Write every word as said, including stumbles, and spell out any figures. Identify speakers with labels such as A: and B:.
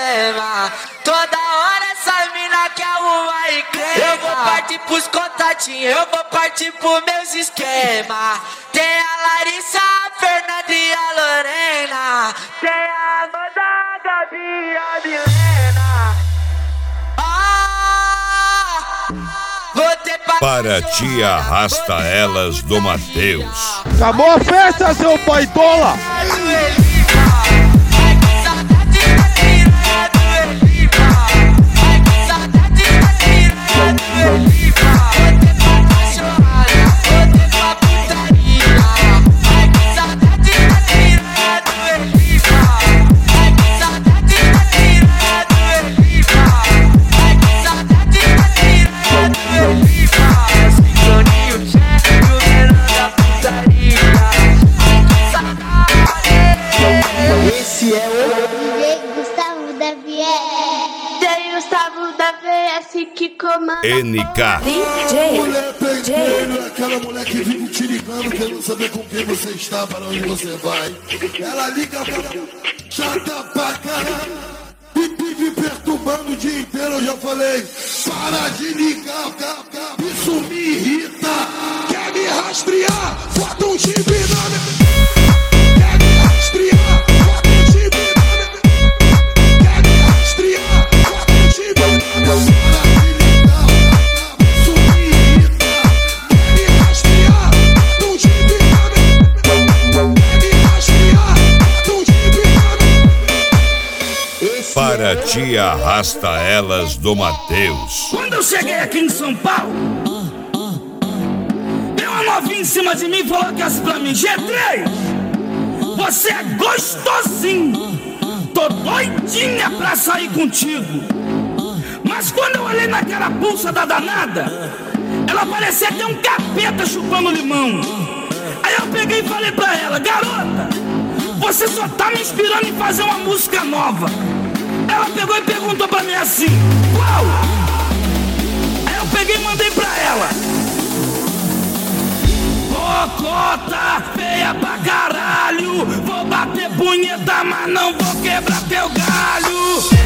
A: esquema. Toda hora essa mina quer arrumar encrenca. Eu vou partir pros contatinhos, eu vou partir pros meus esquemas. Tem a Larissa, a Fernanda e a Lorena. Tem a Amanda, a Gabi e a Milena. Ah, vou ter pa...
B: Para ti arrasta elas do Mateus.
C: Acabou a festa, seu baitola!
A: Esse é o
D: D J Gustavo da V S. D J Gustavo da V S que comanda.
B: N K.
E: D J.
F: Mulher penteiro, aquela mulher que vive te ligando, querendo saber com quem você está, para onde você vai. Ela liga pra chata pra caralho, me vive perturbando o dia inteiro. Eu já falei, para de ligar, isso me irrita. Quer me rastrear? Bota um chip na minha... Quer me rastrear? Bota um chip na minha... Quer me rastrear? Bota um chip na minha...
B: Para ti arrasta elas do Mateus.
G: Quando eu cheguei aqui em São Paulo, veio uma novinha em cima de mim e falou que assim pra mim: G três, você é gostosinho, tô doidinha pra sair contigo. Mas quando eu olhei na carapuça da danada, ela parecia até um capeta chupando limão. Aí eu peguei e falei pra ela: garota, você só tá me inspirando em fazer uma música nova. Ela pegou e perguntou pra mim assim: qual? Aí eu peguei e mandei pra ela: Cocota, feia pra caralho, vou bater punheta, mas não vou quebrar teu galho.